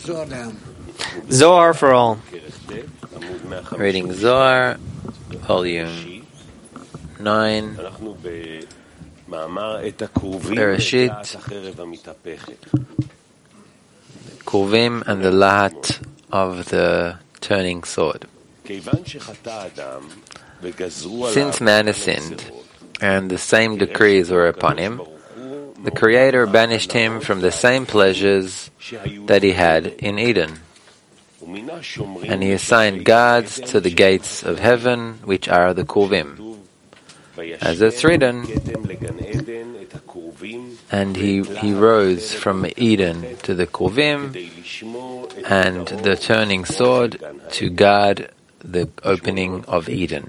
Zohar for all. Reading Zohar, volume 9, Bereshit, Kruvim and the Lahat of the turning sword. Since man has sinned, and the same decrees were upon him, the Creator banished him from the same pleasures that he had in Eden. And he assigned guards to the gates of heaven, which are the Kruvim. As it's written, and he rose from Eden to the Kruvim and the turning sword to guard the opening of Eden.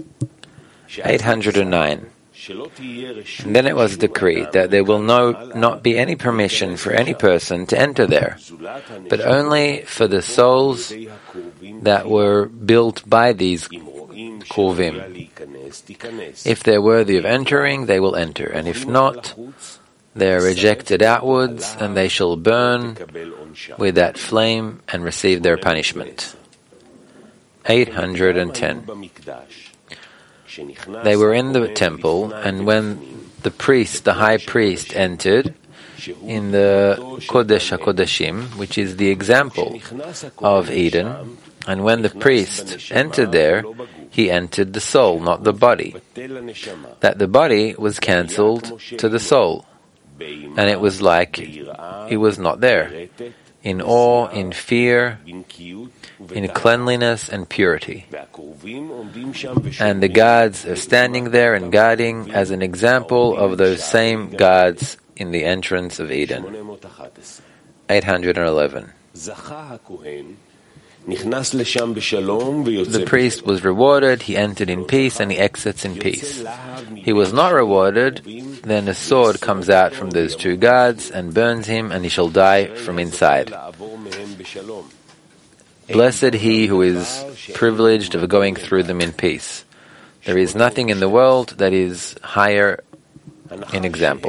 809. And then it was decreed that there will not be any permission for any person to enter there, but only for the souls that were built by these Kruvim. If they're worthy of entering, they will enter, and if not, they are rejected outwards, and they shall burn with that flame and receive their punishment. 810. They were in the temple, and when the high priest, entered in the Kodesh HaKodashim, which is the example of Eden, and when the priest entered there, he entered the soul, not the body. That the body was cancelled to the soul, and it was like he was not there, in awe, in fear, in cleanliness and purity. And the guards are standing there and guarding as an example of those same guards in the entrance of Eden. 811. The priest was rewarded, he entered in peace, and he exits in peace. He was not rewarded, then a sword comes out from those two guards and burns him, and he shall die from inside. Blessed he who is privileged of going through them in peace. There is nothing in the world that is higher in example.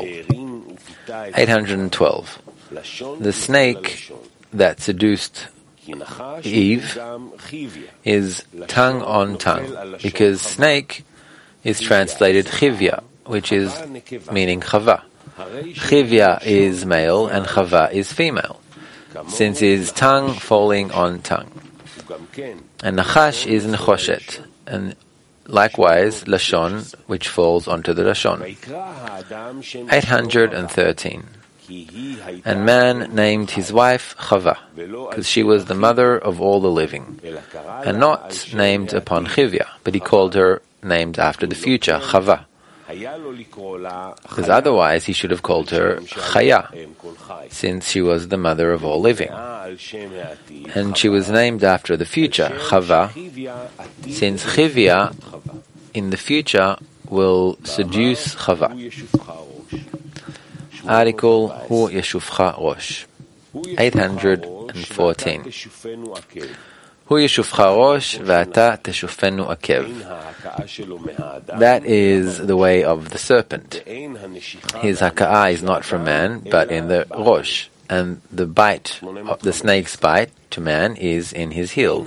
812. The snake that seduced Eve is tongue on tongue, because snake is translated chivya, which is meaning chava. Chivya is male and chava is female, since it is tongue falling on tongue. And nachash is nechoshet, and likewise lashon, which falls onto the lashon. 813. And man named his wife Chava, because she was the mother of all the living, and not named upon Chivya, but he called her named after the future, Chava. Because otherwise he should have called her Chaya, since she was the mother of all living. And she was named after the future, Chava, since Chivya in the future will seduce Chava. Article Hu Yeshufcha Rosh. 814. Hu Yeshufcha Rosh V'ata Teshufenu Akev. That is the way of the serpent. His haka'ah is not from man, but in the Rosh, and the bite, the snake's bite to man is in his heel.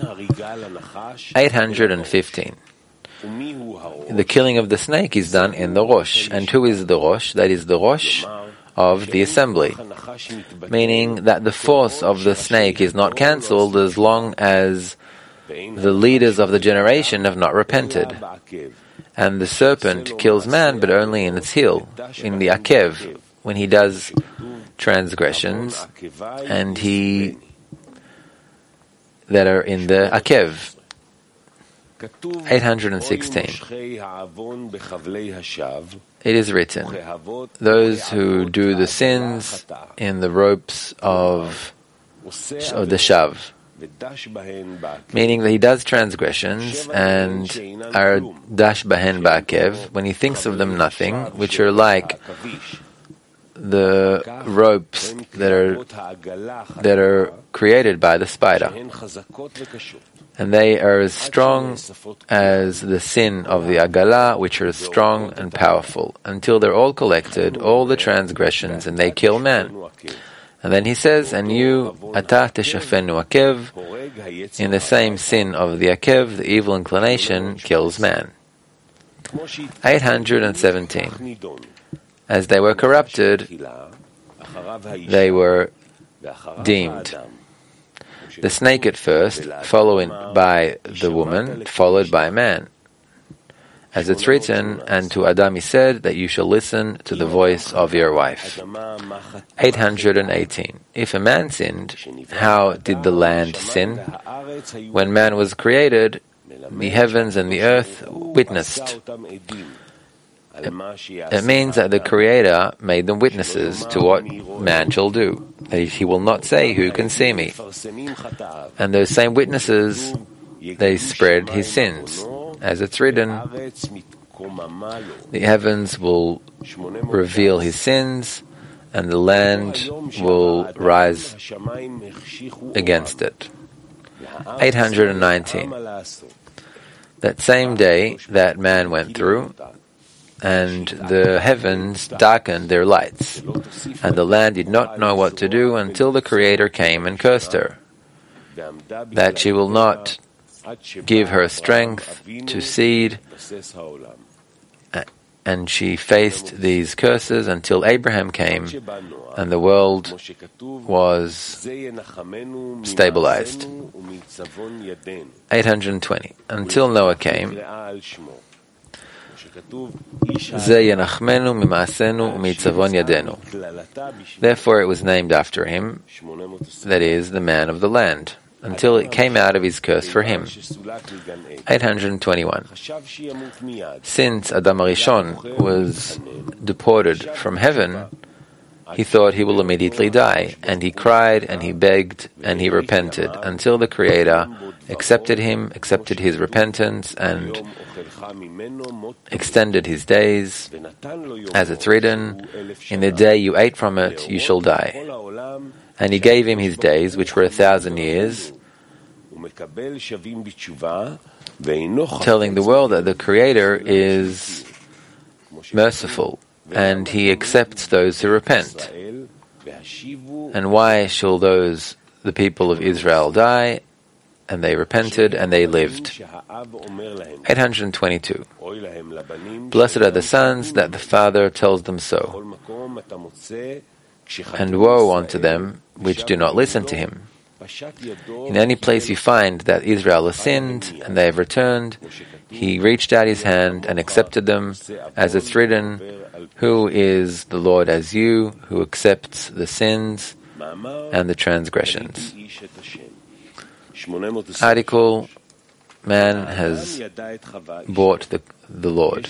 815. The killing of the snake is done in the Rosh. And who is the Rosh? That is the Rosh of the assembly, meaning that the force of the snake is not cancelled as long as the leaders of the generation have not repented. And the serpent kills man, but only in its heel, in the akev, when he does transgressions, and that are in the akev. 816. It is written, those who do the sins in the ropes of the shav, meaning that he does transgressions and are dash bahen ba'akev, when he thinks of them nothing, which are like the ropes that are created by the spider. And they are as strong as the sin of the Agala, which are strong and powerful, until they're all collected, all the transgressions, and they kill man. And then he says, and you, Ata teshafenu akev, in the same sin of the akev, the evil inclination kills man. 817. As they were corrupted, they were deemed. The snake at first, followed by the woman, followed by man. As it's written, and to Adam he said that you shall listen to the voice of your wife. 818. If a man sinned, how did the land sin? When man was created, the heavens and the earth witnessed. It means that the Creator made them witnesses to what man shall do. He will not say, who can see me? And those same witnesses, they spread his sins. As it's written, the heavens will reveal his sins, and the land will rise against it. 819. That same day that man went through, and the heavens darkened their lights, and the land did not know what to do until the Creator came and cursed her, that she will not give her strength to seed, and she faced these curses until Abraham came and the world was stabilized. 820. Until Noah came, therefore it was named after him, that is, the man of the land, until it came out of his curse for him. 821. Since Adam Arishon was deported from heaven, he thought he will immediately die, and he cried, and he begged, and he repented, until the Creator accepted him, accepted his repentance, and extended his days. As it's written, in the day you ate from it, you shall die. And he gave him his days, which were 1,000 years, telling the world that the Creator is merciful, and he accepts those who repent. And why shall the people of Israel die? And they repented, and they lived. 822. Blessed are the sons that the Father tells them so, and woe unto them which do not listen to him. In any place you find that Israel has sinned, and they have returned, he reached out his hand and accepted them, as it's written, who is the Lord as you, who accepts the sins and the transgressions. Article, man has bought the Lord.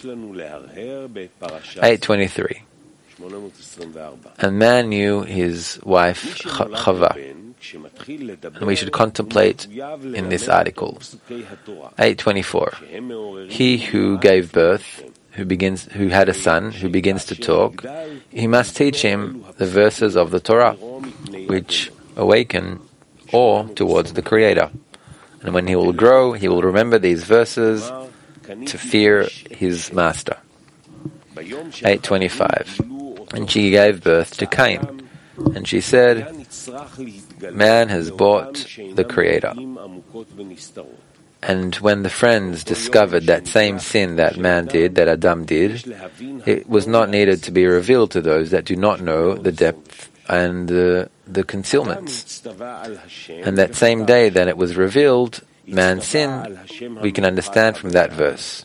823. And man knew his wife Chava. And we should contemplate in this article. 824. He who gave birth, who had a son, who begins to talk, he must teach him the verses of the Torah, which awaken awe towards the Creator. And when he will grow, he will remember these verses to fear his master. 825. And she gave birth to Cain. And she said, man has bought the Creator. And when the friends discovered that same sin that man did, that Adam did, it was not needed to be revealed to those that do not know the depth and the concealments. And that same day that it was revealed, man's sin, we can understand from that verse.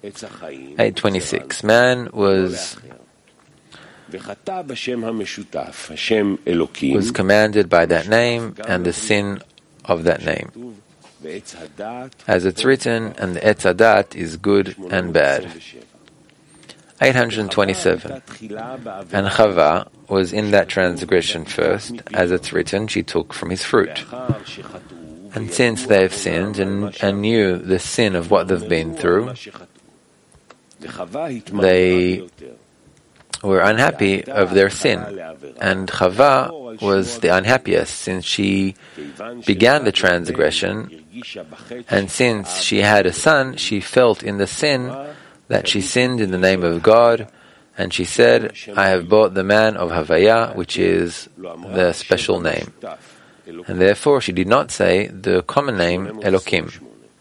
826. Man was commanded by that name and the sin of that name. As it's written, and the Etz Hadat is good and bad. 827. And Chava was in that transgression first, as it's written, she took from his fruit. And since they have sinned and knew the sin of what they've been through, they were unhappy of their sin. And Chava was the unhappiest, since she began the transgression, and since she had a son, she felt in the sin that she sinned in the name of God, And she said, I have bought the man of Havaya, which is the special name. And therefore she did not say the common name Elokim.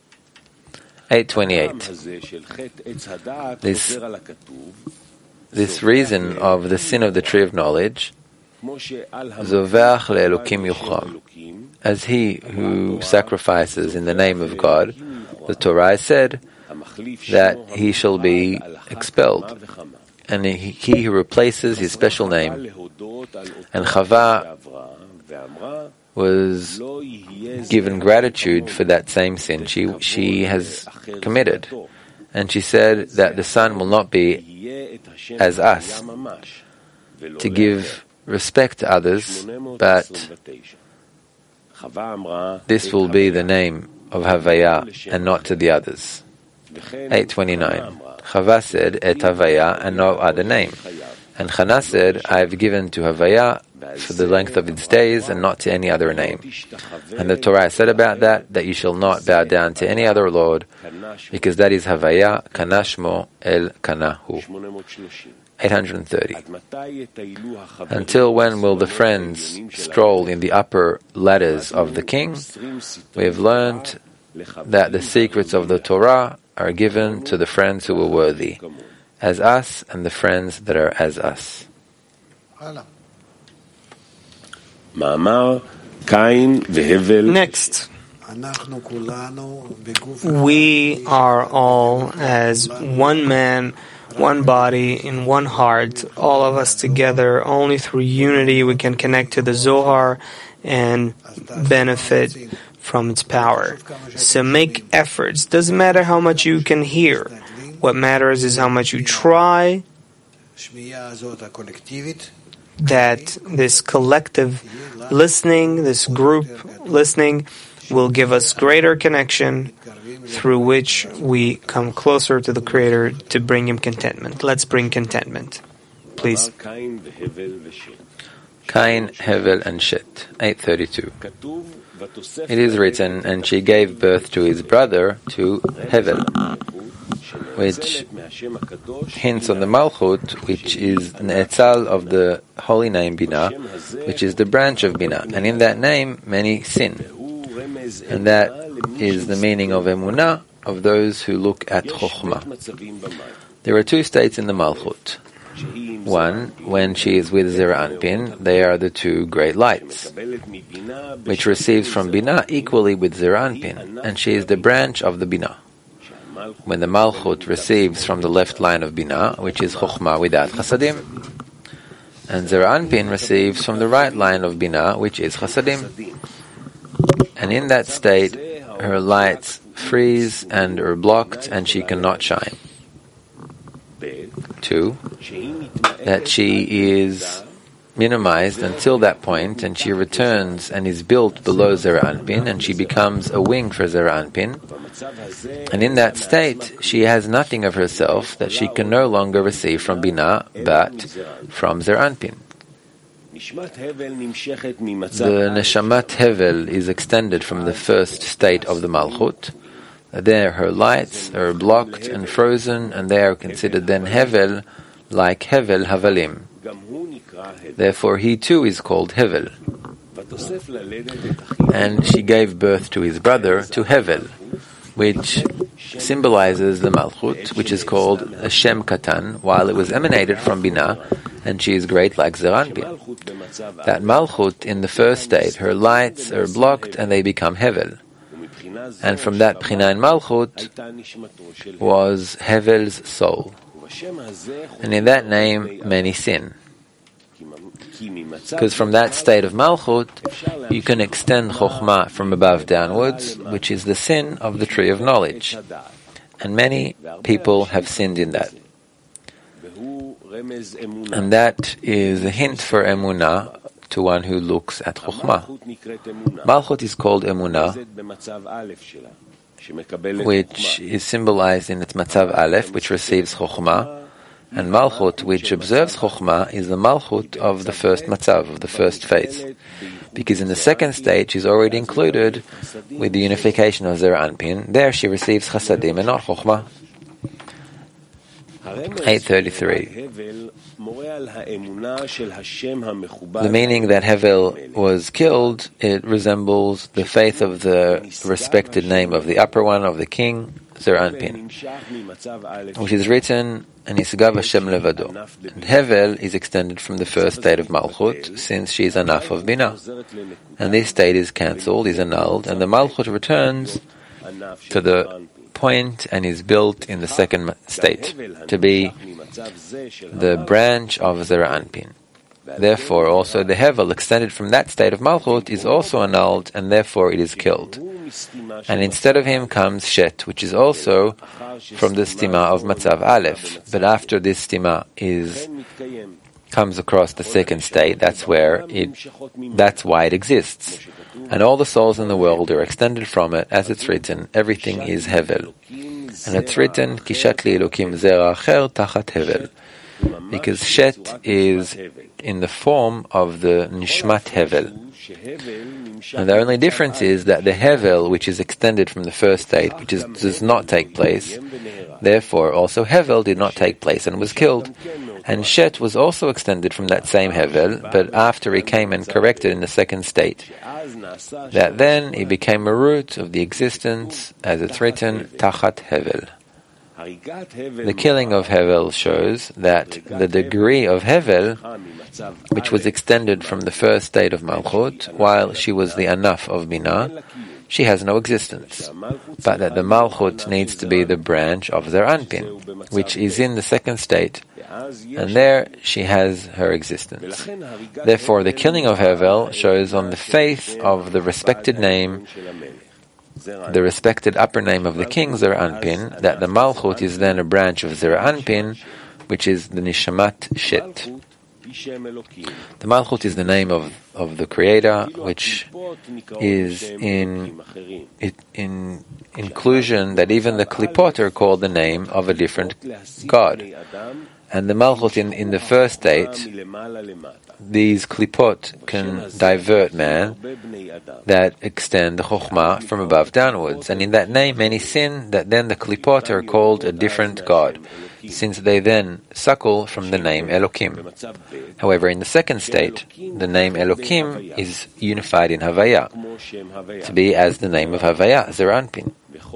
8:28. This reason of the sin of the tree of knowledge, Zoveach le'Elokim yuchram, as he who sacrifices in the name of God, the Torah said that he shall be expelled, and he who replaces his special name. And Chava was given gratitude for that same sin she has committed. And she said that the son will not be as us, to give respect to others, but this will be the name of Havaya and not to the others. 8:29. Chava said, Et Havaya, and no other name. And Chana said, I have given to Havaya for the length of its days and not to any other name. And the Torah said about that you shall not bow down to any other Lord, because that is Havaya, Kanashmo El Kanahu. 830. Until when will the friends stroll in the upper ladders of the king? We have learned that the secrets of the Torah are given to the friends who are worthy, as us and the friends that are as us. Next, we are all as one man, one body, in one heart, all of us together. Only through unity we can connect to the Zohar and benefit from its power. So make efforts. Doesn't matter how much you can hear. What matters is how much you try, that this collective listening, this group listening, will give us greater connection through which we come closer to the Creator to bring Him contentment. Let's bring contentment. Please. Cain, Hevel, and Shet. 8:32. It is written, and she gave birth to his brother, to Hevel, which hints on the Malchut, which is an etzal of the holy name Binah, which is the branch of Binah. And in that name, many sin. And that is the meaning of Emunah, of those who look at Chokhmah. There are two states in the Malchut. One, when she is with Zera Anpin, they are the two great lights, which receives from Binah equally with Zera Anpin, and she is the branch of the Binah. When the Malchut receives from the left line of Binah, which is Chokhmah without Chasadim, and Zera Anpin receives from the right line of Binah, which is Chasadim. And in that state, her lights freeze and are blocked, and she cannot shine. 2. That she is minimized until that point, and she returns and is built below Zera Anpin, and she becomes a wing for Zera Anpin. And in that state, she has nothing of herself that she can no longer receive from Binah, but from Zera Anpin. The Neshamat Hevel is extended from the first state of the Malchut. There her lights are blocked and frozen, and they are considered then Hevel, like Hevel Havalim. Therefore he too is called Hevel. And she gave birth to his brother, to Hevel, which symbolizes the Malchut, which is called a Shem Katan, while it was emanated from Binah, and she is great like Zera Anpin. That Malchut, in the first state, her lights are blocked and they become Hevel. And from that Bchina in Malchut was Hevel's soul. And in that name, many sin. Because from that state of Malchut, you can extend Chokhmah from above downwards, which is the sin of the tree of knowledge. And many people have sinned in that. And that is a hint for Emunah, to one who looks at Chokhmah. Malchut is called Emunah, which is symbolized in its Matzav Aleph, which receives Chokhmah, and Malchut, which observes Chokhmah, is the Malchut of the first Matzav, of the first phase. Because in the second stage, she's already included with the unification of Zera Anpin. There she receives Chasadim and not Chokhmah. 833. The meaning that Hevel was killed, it resembles the faith of the respected name of the upper one, of the king, Zeranpin, which is written, Nisgav Hashem Levado. And Hevel is extended from the first state of Malchut, since she is Anaf of Binah. And this state is cancelled, is annulled, and the Malchut returns to the point and is built in the second state, to be the branch of Zeranpin. Therefore, also the Hevel extended from that state of Malchut is also annulled, and therefore it is killed. And instead of him comes Shet, which is also from the stima of Matzav Aleph. But after this stima comes across the second state, that's why it exists. And all the souls in the world are extended from it, as it's written, everything is Hevel. And it's written, Kishat li Elokim zera acher tachat Hevel. Because Shet is in the form of the Nishmat Hevel. And the only difference is that the Hevel, which is extended from the first state, which does not take place, therefore also Hevel did not take place and was killed. And Shet was also extended from that same Hevel, but after he came and corrected in the second state, that then he became a root of the existence, as it's written, Tachat Hevel. The killing of Hevel shows that the degree of Hevel, which was extended from the first state of Malchut, while she was the Anaf of Binah, she has no existence, but that the Malchut needs to be the branch of Zeranpin, which is in the second state, and there she has her existence. Therefore, the killing of Hevel shows on the faith of the respected name, the respected upper name of the king, Zeranpin, that the Malchut is then a branch of Zeranpin, which is the Nishamat Shet. The Malchut is the name of the Creator, which is in inclusion that even the Klipot are called the name of a different God. And the Malchut in the first state, these Klipot can divert man, that extend the Chokhmah from above downwards. And in that name, many sin, that then the Klipot are called a different God, since they then suckle from the name Elokim. However, in the second state, the name Elokim is unified in Havaya, to be as the name of Havaya, Zeranpin.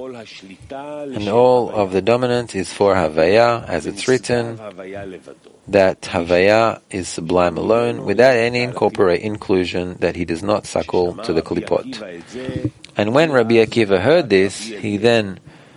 And all of the dominance is for Havaya, as it's written, that Havaya is sublime alone, without any inclusion, that he does not suckle to the Klipot. And when Rabbi Akiva heard this, he then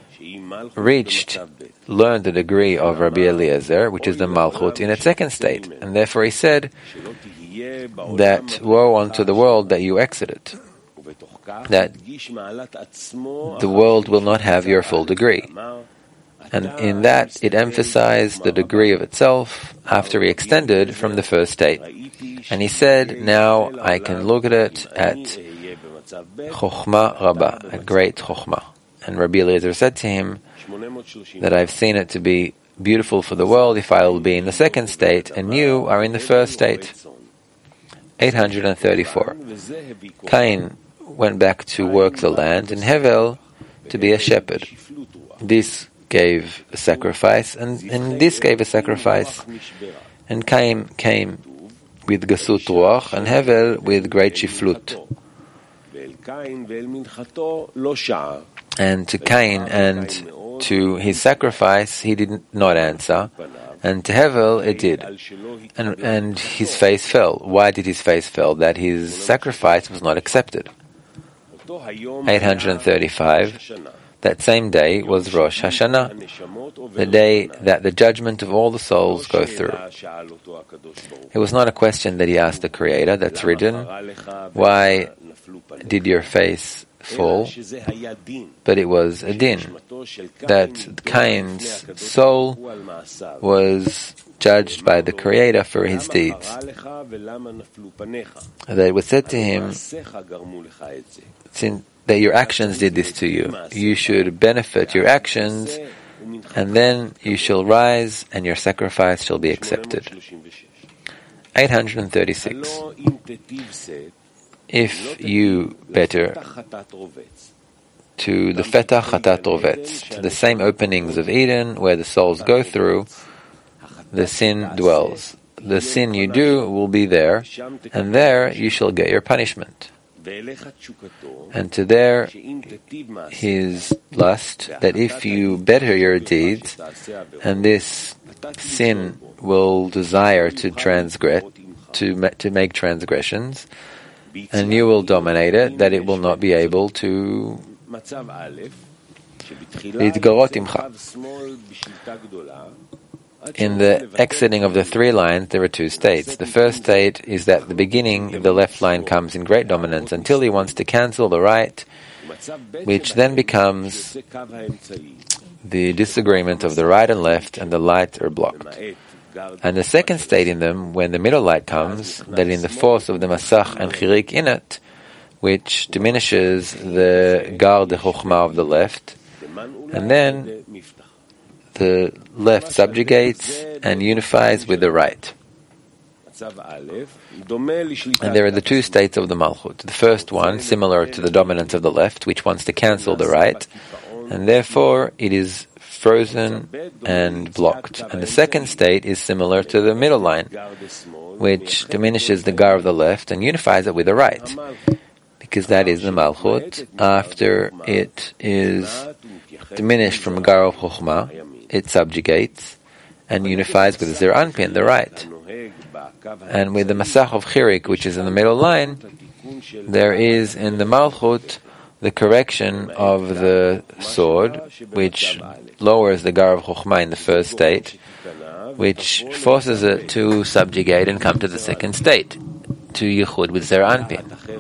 learned the degree of Rabbi Eliezer, which is the Malchut, in its second state. And therefore he said that woe unto the world that you exited, that the world will not have your full degree. And in that, it emphasized the degree of itself after he extended from the first state. And he said, now I can look at it at Chokhmah Rabbah, at great Chokhmah. And Rabbi Eliezer said to him that I've seen it to be beautiful for the world if I will be in the second state, and you are in the first state. 834. Cain went back to work the land, and Hevel to be a shepherd. This gave a sacrifice, and this gave a sacrifice. And Cain came with Gasut Ruach, and Hevel with great Shiflut. And to Cain and to his sacrifice he did not answer, and to Hevel it did. And his face fell. Why did his face fall? That his sacrifice was not accepted. 835. That same day was Rosh Hashanah, the day that the judgment of all the souls go through. It was not a question that he asked the Creator, that's written, why did your face fall? But it was a din, that Cain's soul was judged by the Creator for his deeds. That it was said to him, since that your actions did this to you, you should benefit your actions, and then you shall rise, and your sacrifice shall be accepted. 836. If you better to the Fetach Chatat Rovetz, to the same openings of Eden where the souls go through, the sin dwells. The sin you do will be there, and there you shall get your punishment. And to there his lust, that if you better your deeds, and this sin will desire to transgress, to make transgressions, and you will dominate it, that it will not be able to להתגרות עמך. In the exiting of the three lines, there are two states. The first state is that at the beginning, the left line comes in great dominance until he wants to cancel the right, which then becomes the disagreement of the right and left, and the lights are blocked. And the second state in them, when the middle light comes, that in the force of the Masach and Chirik in it, which diminishes the Gar de Chokhmah of the left, and then the left subjugates and unifies with the right. And there are the two states of the Malchut. The first one, similar to the dominance of the left, which wants to cancel the right, and therefore it is frozen and blocked. And the second state is similar to the middle line, which diminishes the Gar of the left and unifies it with the right, because that is the Malchut. After it is diminished from Gar of Chokhmah, it subjugates and unifies with the Zer Anpin, the right. And with the Masach of Chirik, which is in the middle line, there is in the Malchut the correction of the sword, which lowers the Gar of Chokhmah in the first state, which forces it to subjugate and come to the second state, to Yichud with Zer Anpin.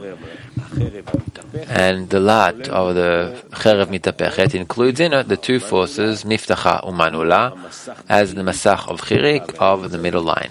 And the lat of the Cherev Mitapechet includes in it the two forces, Miftacha Umanula, as the Masach of Chirik of the middle line.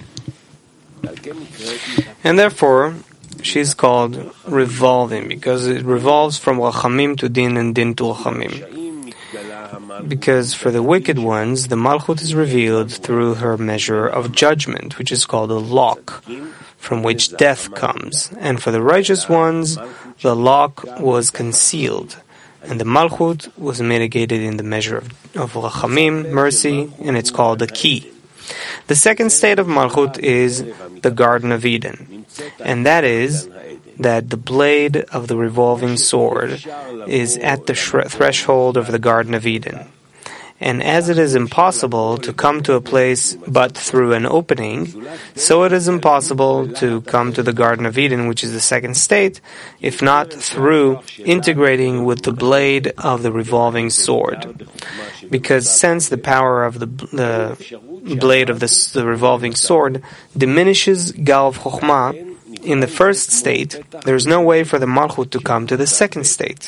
And therefore, she's called revolving, because it revolves from Rachamim to Din and Din to Rachamim. Because for the wicked ones, the Malchut is revealed through her measure of judgment, which is called a lock, from which death comes. And for the righteous ones, the lock was concealed, and the Malchut was mitigated in the measure of Rachamim, mercy, and it's called the key. The second state of Malchut is the Garden of Eden, and that is that the blade of the revolving sword is at the threshold of the Garden of Eden. And as it is impossible to come to a place but through an opening, so it is impossible to come to the Garden of Eden, which is the second state, if not through integrating with the blade of the revolving sword. Because since the power of the blade of the revolving sword diminishes Gar of Chokhmah in the first state, there is no way for the Malchut to come to the second state.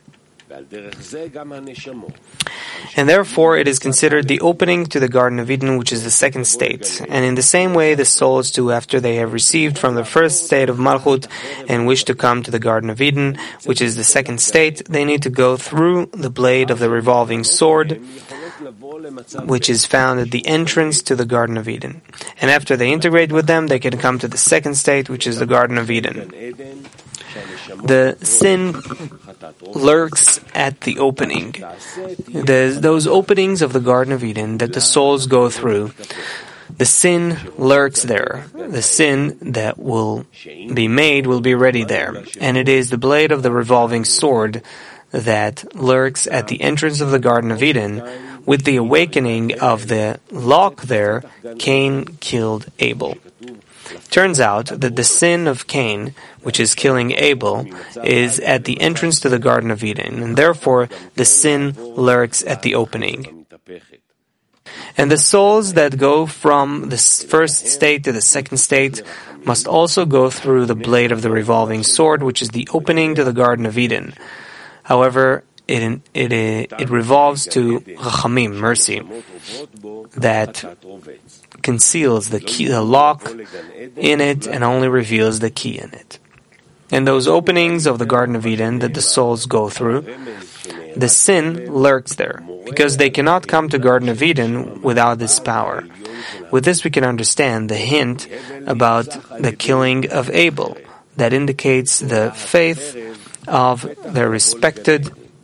And therefore it is considered the opening to the Garden of Eden, which is the second state. And in the same way the souls do, after they have received from the first state of Malchut and wish to come to the Garden of Eden, which is the second state, they need to go through the blade of the revolving sword, which is found at the entrance to the Garden of Eden. And after they integrate with them, they can come to the second state, which is the Garden of Eden. The sin lurks at the opening. Those openings of the Garden of Eden that the souls go through, the sin lurks there. The sin that will be made will be ready there. And it is the blade of the revolving sword that lurks at the entrance of the Garden of Eden. With the awakening of the lock there, Cain killed Abel. Turns out that the sin of Cain, which is killing Abel, is at the entrance to the Garden of Eden, and therefore the sin lurks at the opening. And the souls that go from the first state to the second state must also go through the blade of the revolving sword, which is the opening to the Garden of Eden. However, it revolves to Rachamim, mercy, that conceals the key, the lock in it, and only reveals the key in it. And those openings of the Garden of Eden that the souls go through, the sin lurks there, because they cannot come to Garden of Eden without this power. With this we can understand the hint about the killing of Abel, that indicates the faith of their respected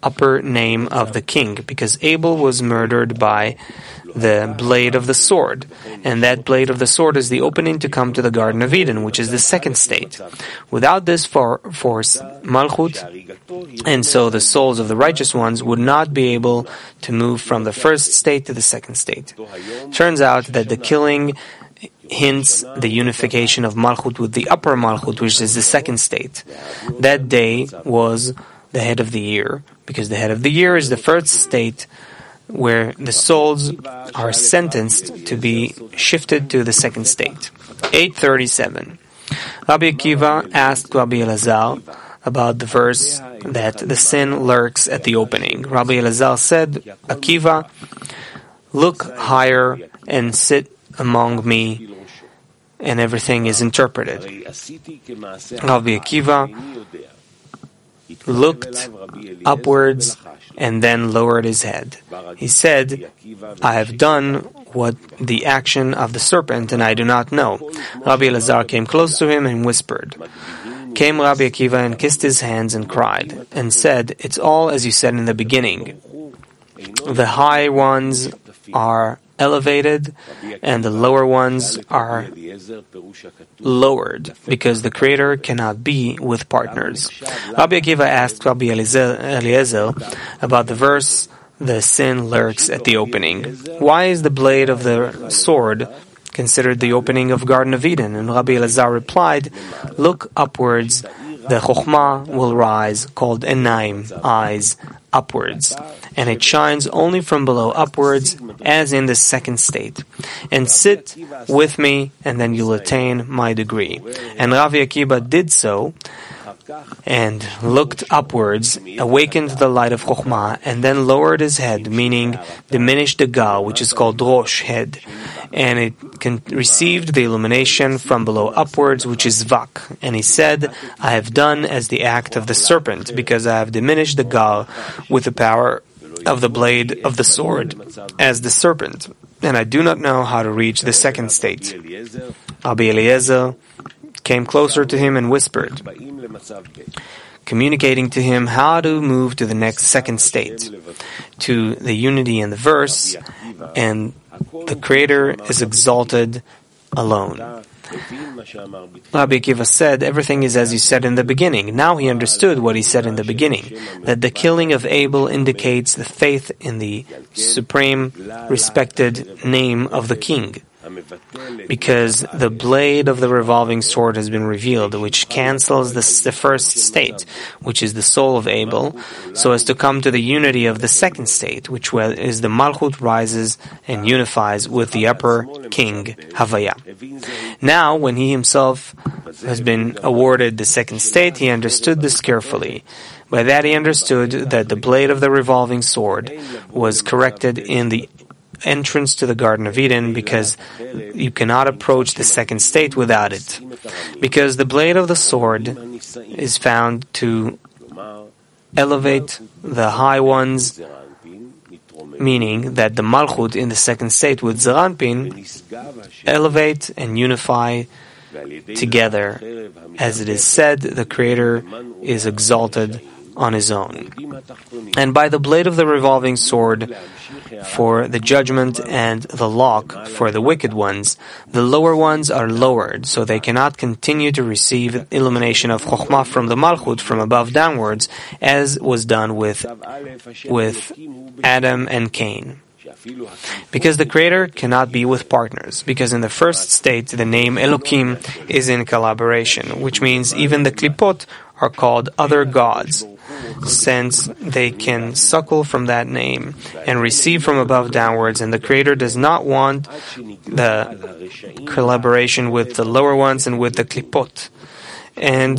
upper name of the king, because Abel was murdered by the blade of the sword, and that blade of the sword is the opening to come to the Garden of Eden, which is the second state. Without this force, Malchut, and so the souls of the righteous ones would not be able to move from the first state to the second state. Turns out that the killing hints the unification of Malchut with the upper Malchut, which is the second state. That day was the head of the year, because the head of the year is the first state where the souls are sentenced to be shifted to the second state. 837. Rabbi Akiva asked Rabbi Elazar about the verse that the sin lurks at the opening. Rabbi Elazar said, Akiva, look higher and sit among me, and everything is interpreted. Rabbi Akiva looked upwards and then lowered his head. He said, I have done what the action of the serpent, and I do not know. Rabbi Elazar came close to him and whispered. Came Rabbi Akiva and kissed his hands and cried, and said, it's all as you said in the beginning. The high ones are elevated, and the lower ones are lowered, because the Creator cannot be with partners. Rabbi Akiva asked Rabbi Eliezer about the verse, the sin lurks at the opening. Why is the blade of the sword considered the opening of Garden of Eden? And Rabbi Elazar replied, look upwards, the Chokhmah will rise, called Enaim, eyes, upwards, and it shines only from below upwards, as in the second state. And sit with me, and then you'll attain my degree. And Rabbi Akiva did so, and looked upwards, awakened the light of Chokhmah, and then lowered his head, meaning diminished the Gal, which is called Rosh, head. And it received the illumination from below upwards, which is Vak. And he said, I have done as the act of the serpent, because I have diminished the Gal with the power of the blade of the sword, as the serpent. And I do not know how to reach the second state. Rabbi Eliezer came closer to him and whispered, communicating to him how to move to the next second state, to the unity in the verse, and the Creator is exalted alone. Rabbi Akiva said, everything is as you said in the beginning. Now he understood what he said in the beginning, that the killing of Abel indicates the faith in the supreme respected name of the king, because the blade of the revolving sword has been revealed, which cancels the first state, which is the soul of Abel, so as to come to the unity of the second state, which is the Malchut rises and unifies with the upper king, Havaya. Now, when he himself has been awarded the second state, he understood this carefully. By that he understood that the blade of the revolving sword was corrected in the entrance to the Garden of Eden, because you cannot approach the second state without it. Because the blade of the sword is found to elevate the high ones, meaning that the Malchut in the second state with Zeranpin elevate and unify together. As it is said, the Creator is exalted on his own. And by the blade of the revolving sword for the judgment and the lock for the wicked ones, the lower ones are lowered, so they cannot continue to receive illumination of Chokhmah from the Malchut from above downwards, as was done with Adam and Cain. Because the Creator cannot be with partners, because in the first state the name Elokim is in collaboration, which means even the Klipot are called other gods, since they can suckle from that name and receive from above downwards, and the Creator does not want the collaboration with the lower ones and with the Klipot, and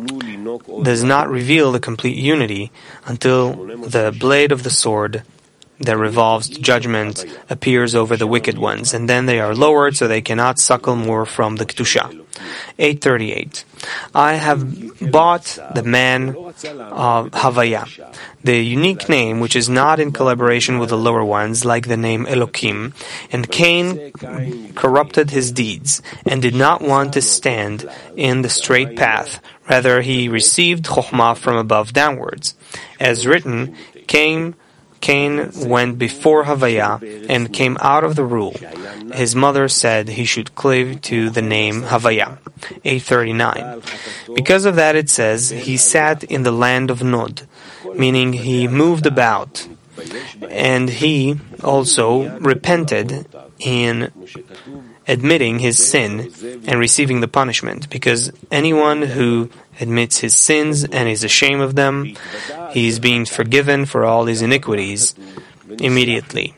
does not reveal the complete unity until the blade of the sword that revolves to judgment appears over the wicked ones, and then they are lowered so they cannot suckle more from the Kedusha. 838. I have bought the man of Havaya, the unique name which is not in collaboration with the lower ones, like the name Elokim. And Cain corrupted his deeds and did not want to stand in the straight path. Rather, he received Chokhmah from above downwards. As written, Cain went before Havaya and came out of the rule. His mother said he should cleave to the name Havaya. 839. Because of that it says, he sat in the land of Nod, meaning he moved about. And he also repented in admitting his sin and receiving the punishment, because anyone who admits his sins and is ashamed of them, he is being forgiven for all his iniquities immediately.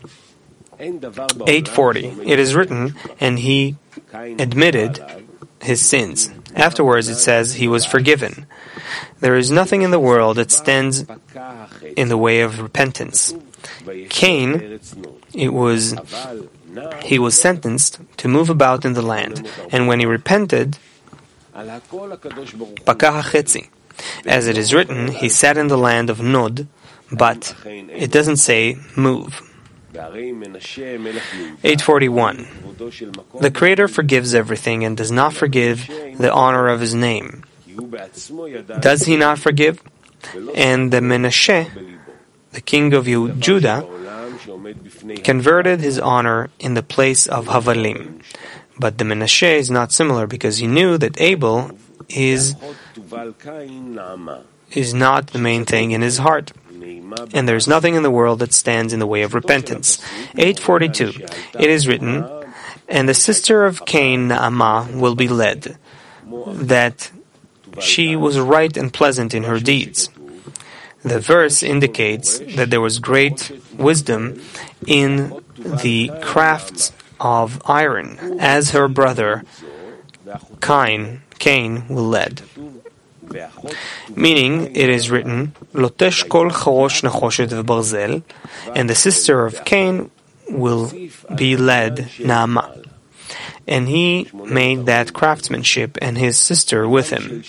840. It is written, and he admitted his sins. Afterwards it says he was forgiven. There is nothing in the world that stands in the way of repentance. Cain, he was sentenced to move about in the land, and when he repented, as it is written, he sat in the land of Nod, but it doesn't say move. 841. The Creator forgives everything and does not forgive the honor of His name. Does He not forgive? And the Menashe, the king of Judah, converted his honor in the place of Havalim. But the Menashe is not similar, because he knew that Abel is not the main thing in his heart, and there is nothing in the world that stands in the way of repentance. 842. It is written, and the sister of Cain, Naamah, will be led, that she was right and pleasant in her deeds. The verse indicates that there was great wisdom in the crafts of iron, as her brother Cain will lead. Meaning, it is written, Lotesh kol charosh nachoshet v'barzel, and the sister of Cain will be led, Naamah. And he made that craftsmanship and his sister with him.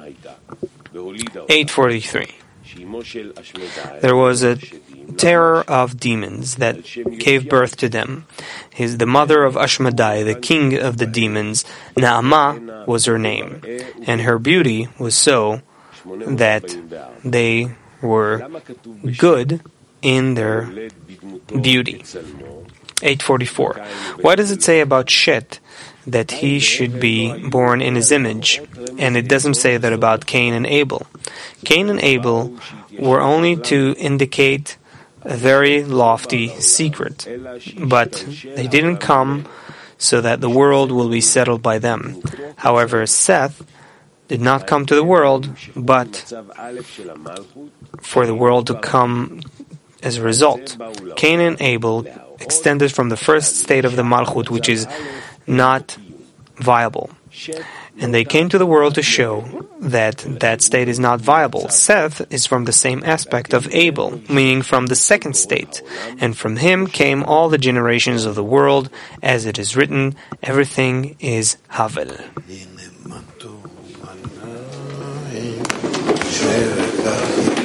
843. There was a terror of demons that gave birth to them. The mother of Ashmedai, the king of the demons, Naamah was her name, and her beauty was so that they were good in their beauty. 844. Why does it say about Shet that he should be born in his image, and it doesn't say that about Cain and Abel? Cain and Abel were only to indicate a very lofty secret, but they didn't come so that the world will be settled by them. However, Seth did not come to the world, but for the world to come as a result. Cain and Abel extended from the first state of the Malchut, which is not viable. And they came to the world to show that that state is not viable. Seth is from the same aspect of Abel, meaning from the second state. And from him came all the generations of the world, as it is written, everything is Havel.